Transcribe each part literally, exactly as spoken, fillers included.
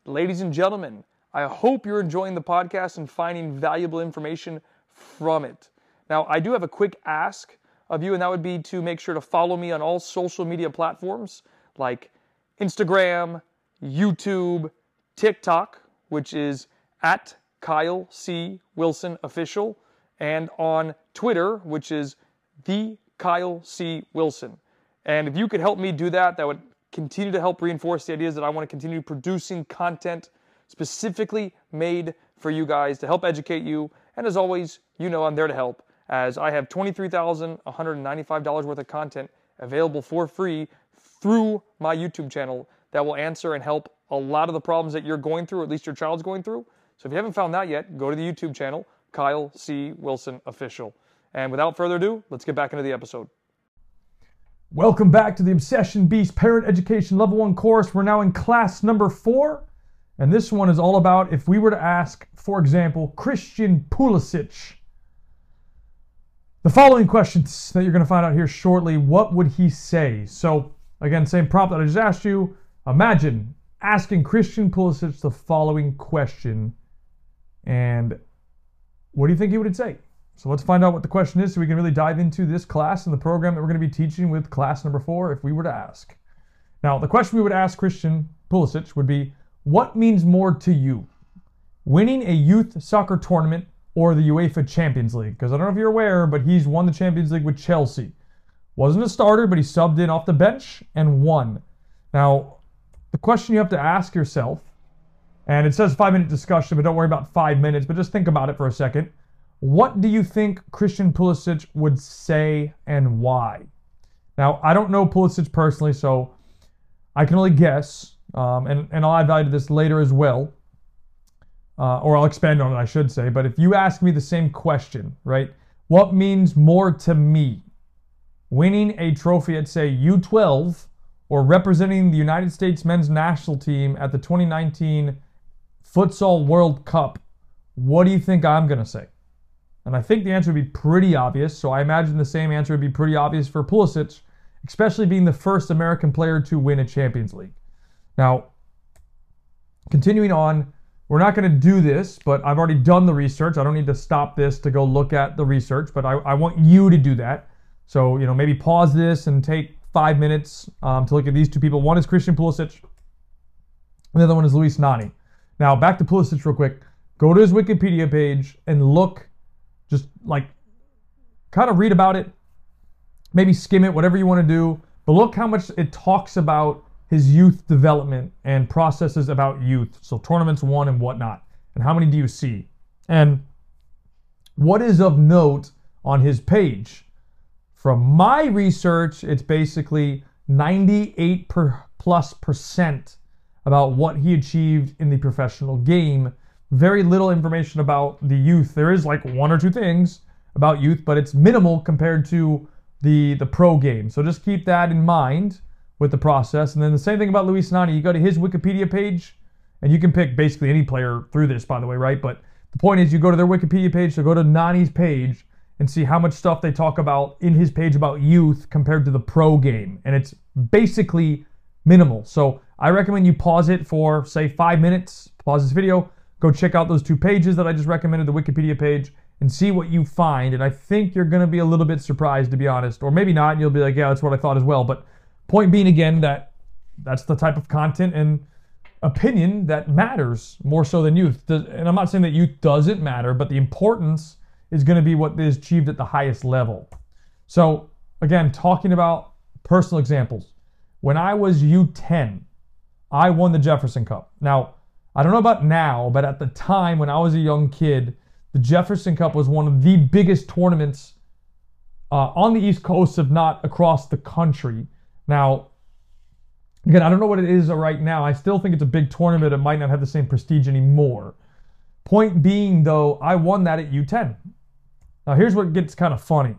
Ladies and gentlemen, I hope you're enjoying the podcast and finding valuable information from it. Now, I do have a quick ask of you, and that would be to make sure to follow me on all social media platforms like Instagram, YouTube, TikTok, which is at Kyle C. Wilson Official, and on Twitter, which is the Kyle C. Wilson. And if you could help me do that, that would continue to help reinforce the ideas that I want to continue producing content specifically made for you guys to help educate you. And as always, you know I'm there to help, as I have twenty-three thousand one hundred ninety-five dollars worth of content available for free through my YouTube channel that will answer and help a lot of the problems that you're going through, or at least your child's going through. So if you haven't found that yet, go to the YouTube channel, Kyle C. Wilson Official. And without further ado, let's get back into the episode. Welcome back to the Obsession Beast Parent Education Level one course. We're now in class number four, and this one is all about if we were to ask, for example, Christian Pulisic the following questions that you're going to find out here shortly, what would he say? So, again, same prompt that I just asked you. Imagine asking Christian Pulisic the following question, and what do you think he would say? So let's find out what the question is so we can really dive into this class and the program that we're going to be teaching with class number four if we were to ask. Now, the question we would ask Christian Pulisic would be, what means more to you? Winning a youth soccer tournament or the UEFA Champions League? Because I don't know if you're aware, but he's won the Champions League with Chelsea. Wasn't a starter, but he subbed in off the bench and won. Now, the question you have to ask yourself, and it says five-minute discussion, but don't worry about five minutes, but just think about it for a second. What do you think Christian Pulisic would say and why? Now, I don't know Pulisic personally, so I can only guess, um, and, and I'll add value to this later as well, uh, or I'll expand on it, I should say. But if you ask me the same question, right, what means more to me? Winning a trophy at, say, U twelve, or representing the United States men's national team at the twenty nineteen Futsal World Cup, what do you think I'm going to say? And I think the answer would be pretty obvious, so I imagine the same answer would be pretty obvious for Pulisic, especially being the first American player to win a Champions League. Now, continuing on, we're not going to do this, but I've already done the research. I don't need to stop this to go look at the research, but I, I want you to do that. So, you know, maybe pause this and take five minutes um, to look at these two people. One is Christian Pulisic, and the other one is Luis Nani. Now, back to Pulisic real quick. Go to his Wikipedia page and look. Just like kind of read about it, maybe skim it, whatever you want to do. But look how much it talks about his youth development and processes about youth. So tournaments won and whatnot. And how many do you see? And what is of note on his page? From my research, it's basically ninety-eight per plus percent about what he achieved in the professional game. Very little information about the youth. There is like one or two things about youth, but it's minimal compared to the, the pro game. So just keep that in mind with the process. And then the same thing about Luis Nani. You go to his Wikipedia page, and you can pick basically any player through this, by the way, right? But the point is you go to their Wikipedia page, so go to Nani's page and see how much stuff they talk about in his page about youth compared to the pro game. And it's basically minimal. So I recommend you pause it for, say, five minutes, pause this video, go check out those two pages that I just recommended, the Wikipedia page, and see what you find. And I think you're going to be a little bit surprised, to be honest. Or maybe not, and you'll be like, yeah, that's what I thought as well. But point being, again, that that's the type of content and opinion that matters more so than youth. And I'm not saying that youth doesn't matter, but the importance is going to be what is achieved at the highest level. So, again, talking about personal examples. When I was U ten, I won the Jefferson Cup. Now, I don't know about now, but at the time when I was a young kid, the Jefferson Cup was one of the biggest tournaments uh, on the East Coast, if not across the country. Now, again, I don't know what it is right now. I still think it's a big tournament. It might not have the same prestige anymore. Point being, though, I won that at U ten. Now, here's what gets kind of funny.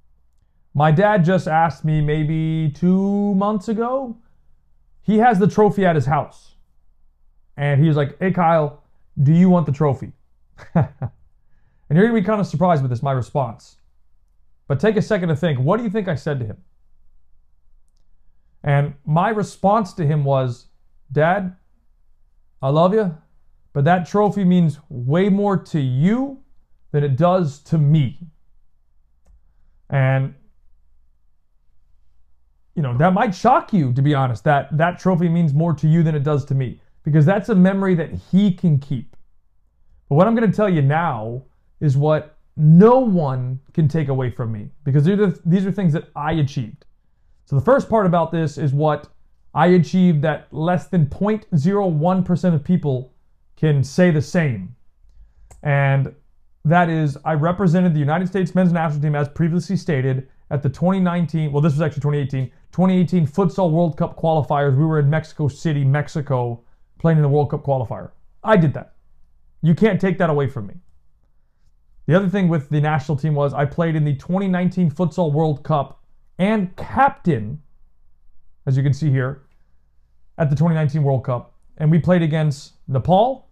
My dad just asked me maybe two months ago. He has the trophy at his house. And he was like, hey, Kyle, do you want the trophy? And you're going to be kind of surprised with this, my response. But take a second to think. What do you think I said to him? And my response to him was, Dad, I love you, but that trophy means way more to you than it does to me. And, you know, that might shock you, to be honest, that that trophy means more to you than it does to me, because that's a memory that he can keep. But what I'm going to tell you now is what no one can take away from me, because these are, these are things that I achieved. So the first part about this is what I achieved that less than zero point zero one percent of people can say the same. And that is, I represented the United States men's national team, as previously stated, at the twenty nineteen, well, this was actually twenty eighteen, twenty eighteen Futsal World Cup qualifiers. We were in Mexico City, Mexico, playing in the World Cup qualifier. I did that. You can't take that away from me. The other thing with the national team was I played in the twenty nineteen Futsal World Cup and captain, as you can see here, at the twenty nineteen World Cup. And we played against Nepal,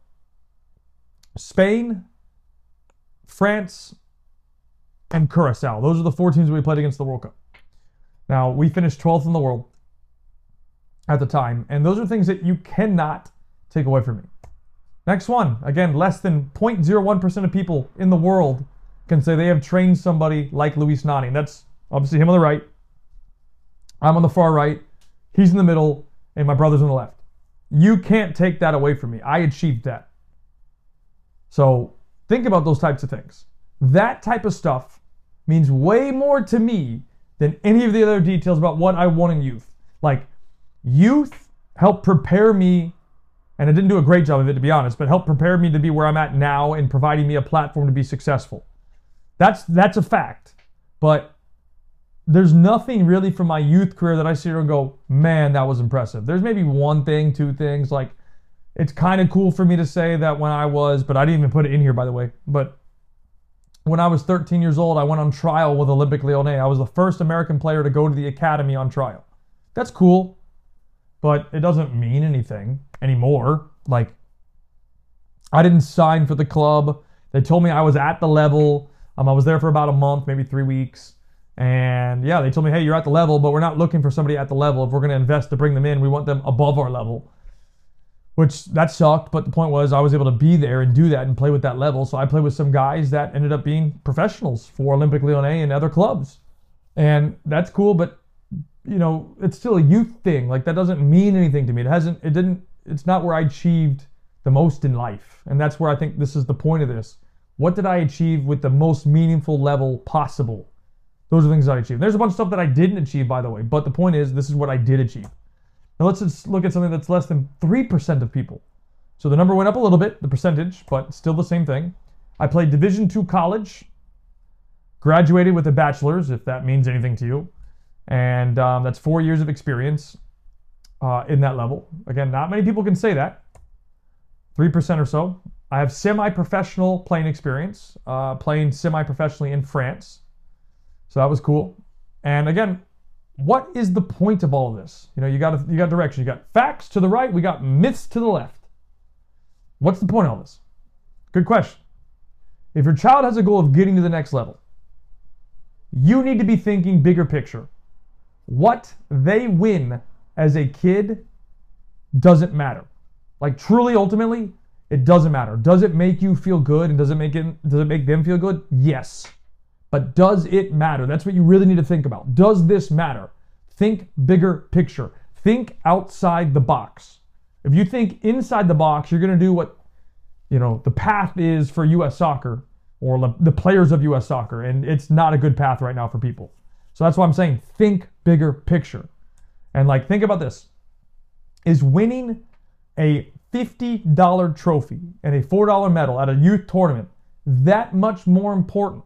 Spain, France, and Curacao. Those are the four teams we played against the World Cup. Now, we finished twelfth in the world at the time, and those are things that you cannot take away from me. Next one, again, less than zero point zero one percent of people in the world can say they have trained somebody like Luis Nani. That's obviously him on the right. I'm on the far right. He's in the middle, and my brother's on the left. You can't take that away from me. I achieved that. So think about those types of things. That type of stuff means way more to me than any of the other details about what I won in youth. Like, youth helped prepare me, and I didn't do a great job of it, to be honest, but helped prepare me to be where I'm at now and providing me a platform to be successful. That's that's a fact. But there's nothing really from my youth career that I sit here and go, man, that was impressive. There's maybe one thing, two things. Like, it's kind of cool for me to say that when I was, but I didn't even put it in here, by the way, but when I was thirteen years old, I went on trial with Olympique Lyonnais. I was the first American player to go to the academy on trial. That's cool, but it doesn't mean anything anymore. Like, I didn't sign for the club. They told me I was at the level. Um, I was there for about a month, maybe three weeks. And yeah, they told me, hey, you're at the level, but we're not looking for somebody at the level. If we're going to invest to bring them in, we want them above our level. Which, that sucked, but the point was I was able to be there and do that and play with that level. So I played with some guys that ended up being professionals for Olympique Lyonnais and other clubs. And that's cool, but, you know, it's still a youth thing. Like, that doesn't mean anything to me. It hasn't, it didn't, it's not where I achieved the most in life. And that's where I think this is the point of this. What did I achieve with the most meaningful level possible? Those are things I achieved. There's a bunch of stuff that I didn't achieve, by the way, but the point is, this is what I did achieve. Now let's just look at something that's less than three percent of people. So the number went up a little bit, the percentage, but still the same thing. I played Division two college, graduated with a bachelor's, if that means anything to you. And um, that's four years of experience uh, in that level. Again, not many people can say that. three percent or so. I have semi-professional playing experience, uh, playing semi-professionally in France. So that was cool. And again, what is the point of all of this? You know, you got you got direction. You got facts to the right. We got myths to the left. What's the point of all this? Good question. If your child has a goal of getting to the next level, you need to be thinking bigger picture. What they win as a kid doesn't matter. Like, truly, ultimately, it doesn't matter. Does it make you feel good, and does it make it, does it make them feel good? Yes. But does it matter? That's what you really need to think about. Does this matter? Think bigger picture. Think outside the box. If you think inside the box, you're going to do what, you know, the path is for U S soccer, or the players of U S soccer, and it's not a good path right now for people. So that's why I'm saying think bigger picture. And like, think about this. Is winning a fifty dollar trophy and a four dollar medal at a youth tournament that much more important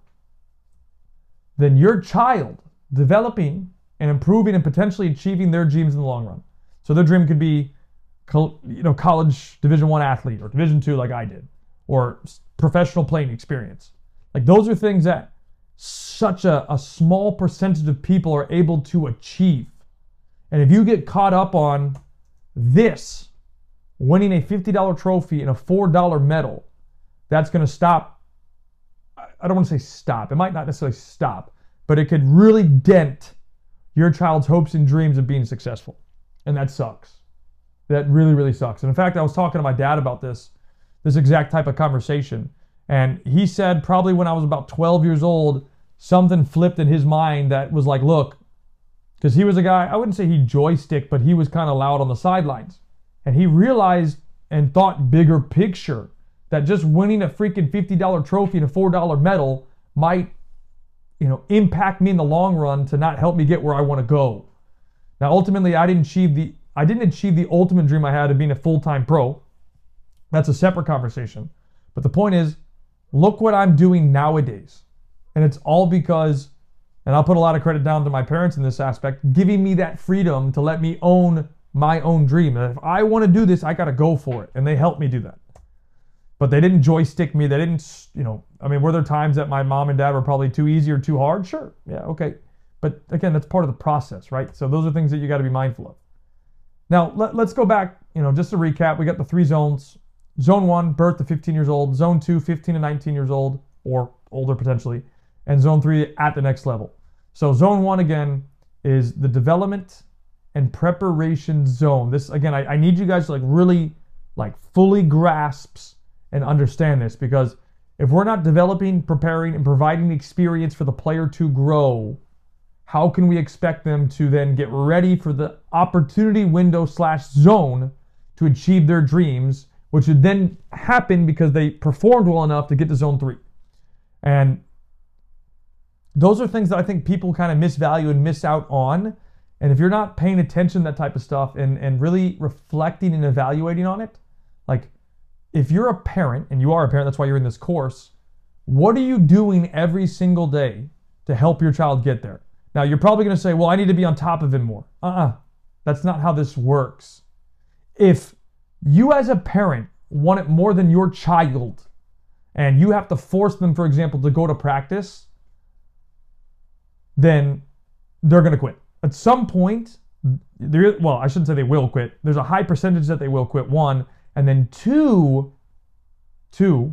than your child developing and improving and potentially achieving their dreams in the long run? So their dream could be, you know, college Division One athlete, or Division Two like I did, or professional playing experience. Like, those are things that such a, a small percentage of people are able to achieve. And if you get caught up on this, winning a fifty dollar trophy and a four dollar medal, that's going to stop. I don't want to say stop. It might not necessarily stop, but it could really dent your child's hopes and dreams of being successful. And that sucks. That really, really sucks. And in fact, I was talking to my dad about this, this exact type of conversation. And he said probably when I was about twelve years old, something flipped in his mind that was like, look, because he was a guy, I wouldn't say he joystick, but he was kind of loud on the sidelines. And he realized and thought bigger picture that just winning a freaking fifty dollar trophy and a four dollar medal might, you know, impact me in the long run to not help me get where I want to go. Now, ultimately, I didn't achieve the I didn't achieve the ultimate dream I had of being a full-time pro. That's a separate conversation. But the point is, look what I'm doing nowadays. And it's all because, and I'll put a lot of credit down to my parents in this aspect, giving me that freedom to let me own my own dream. And if I want to do this, I got to go for it. And they helped me do that. But they didn't joystick me. They didn't, you know, I mean, were there times that my mom and dad were probably too easy or too hard? Sure. Yeah, okay. But again, that's part of the process, right? So those are things that you got to be mindful of. Now, let, let's go back, you know, just to recap. We got the three zones. Zone one, birth to fifteen years old. Zone two, fifteen to nineteen years old, or older potentially. And zone three, at the next level. So zone one, again, is the development and preparation zone. This, again, I, I need you guys to like really, like fully grasp and understand this, because if we're not developing, preparing, and providing the experience for the player to grow, how can we expect them to then get ready for the opportunity window slash zone to achieve their dreams, which would then happen because they performed well enough to get to zone three? And those are things that I think people kind of misvalue and miss out on. And if you're not paying attention to that type of stuff and, and really reflecting and evaluating on it, like if you're a parent, and you are a parent, that's why you're in this course, what are you doing every single day to help your child get there? Now, you're probably going to say, well, I need to be on top of him more. Uh-uh. That's not how this works. If you as a parent want it more than your child, and you have to force them, for example, to go to practice, then they're going to quit. At some point, well, I shouldn't say they will quit. There's a high percentage that they will quit, one. And then two, two,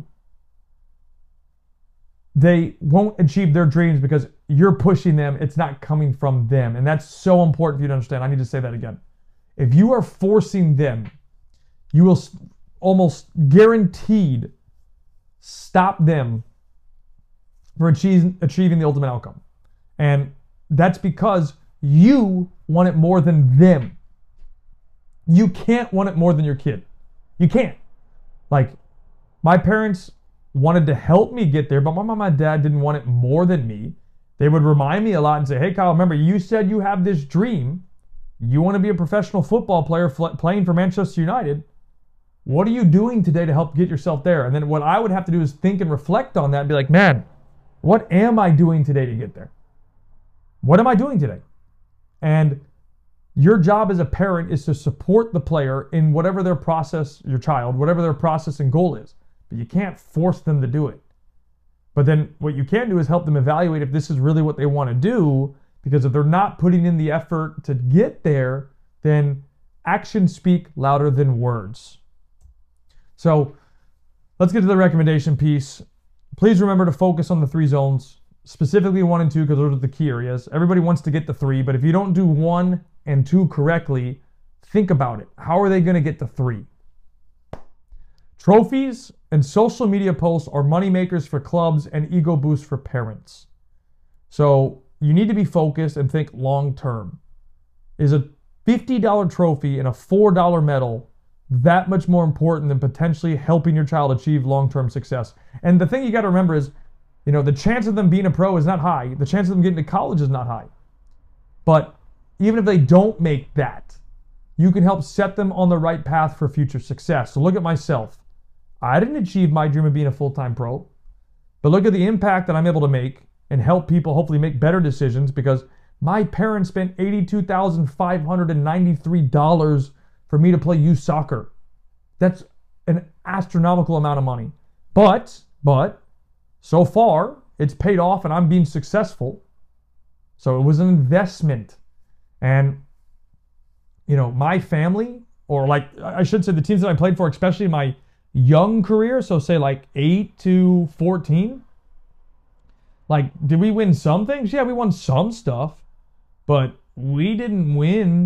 they won't achieve their dreams because you're pushing them. It's not coming from them. And that's so important for you to understand. I need to say that again. If you are forcing them, you will almost guaranteed stop them from achieving, achieving the ultimate outcome. And that's because you want it more than them. You can't want it more than your kid. You can't. Like, my parents wanted to help me get there, but my mom and dad didn't want it more than me. They would remind me a lot and say, hey, Kyle, remember, you said you have this dream. You want to be a professional football player playing for Manchester United. What are you doing today to help get yourself there? And then what I would have to do is think and reflect on that and be like, man, what am I doing today to get there? What am I doing today? And your job as a parent is to support the player in whatever their process, your child, whatever their process and goal is. But you can't force them to do it. But then what you can do is help them evaluate if this is really what they want to do, because if they're not putting in the effort to get there, then actions speak louder than words. So let's get to the recommendation piece. Please remember to focus on the three zones, specifically one and two, because those are the key areas. Everybody wants to get the three, but if you don't do one and two correctly, think about it. How are they going to get to three? Trophies and social media posts are money makers for clubs and ego boosts for parents. So you need to be focused and think long term. Is a fifty dollar trophy and a four dollar medal that much more important than potentially helping your child achieve long-term success? And the thing you got to remember is, you know, the chance of them being a pro is not high. The chance of them getting to college is not high. But even if they don't make that, you can help set them on the right path for future success. So look at myself. I didn't achieve my dream of being a full-time pro, but look at the impact that I'm able to make and help people hopefully make better decisions, because my parents spent eighty-two thousand five hundred ninety-three dollars for me to play youth soccer. That's an astronomical amount of money. But, but, so far, it's paid off and I'm being successful. So it was an investment. And, you know, my family, or like, I should say the teams that I played for, especially in my young career, so say like eight to fourteen, like, did we win some things? Yeah, we won some stuff, but we didn't win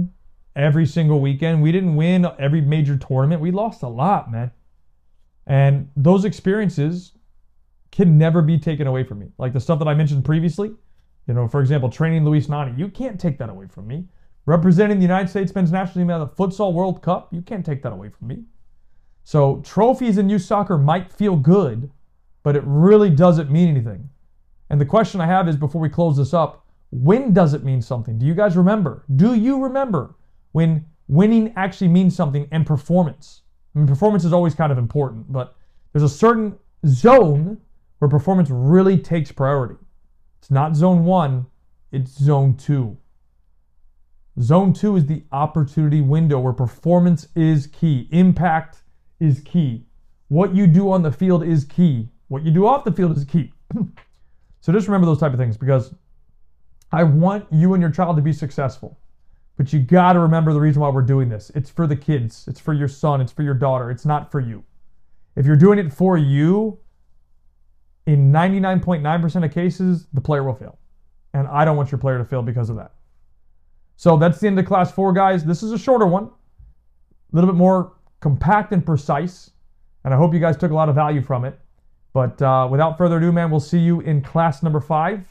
every single weekend. We didn't win every major tournament. We lost a lot, man. And those experiences can never be taken away from me. Like the stuff that I mentioned previously, you know, for example, training Luis Nani, you can't take that away from me. Representing the United States men's national team at the Futsal World Cup, you can't take that away from me. So trophies in youth soccer might feel good, but it really doesn't mean anything. And the question I have is, before we close this up, when does it mean something? Do you guys remember? Do you remember when winning actually means something and performance? I mean, performance is always kind of important, but there's a certain zone where performance really takes priority. It's not zone one, it's zone two. Zone two is the opportunity window where performance is key. Impact is key. What you do on the field is key. What you do off the field is key. So just remember those type of things, because I want you and your child to be successful. But you got to remember the reason why we're doing this. It's for the kids. It's for your son. It's for your daughter. It's not for you. If you're doing it for you, in ninety-nine point nine percent of cases, the player will fail. And I don't want your player to fail because of that. So that's the end of class four, guys. This is a shorter one, a little bit more compact and precise. And I hope you guys took a lot of value from it. But uh, without further ado, man, we'll see you in class number five.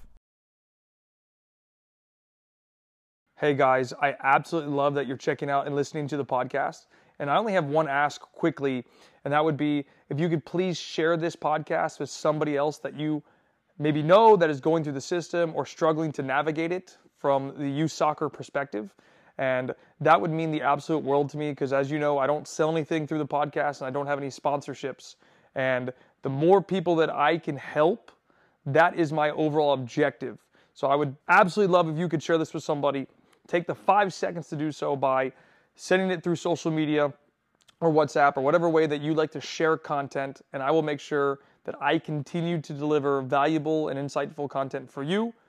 Hey guys, I absolutely love that you're checking out and listening to the podcast. And I only have one ask quickly, and that would be if you could please share this podcast with somebody else that you maybe know that is going through the system or struggling to navigate it from the youth soccer perspective. And that would mean the absolute world to me, because as you know, I don't sell anything through the podcast and I don't have any sponsorships. And the more people that I can help, that is my overall objective. So I would absolutely love if you could share this with somebody. Take the five seconds to do so by sending it through social media or WhatsApp or whatever way that you like to share content, and I will make sure that I continue to deliver valuable and insightful content for you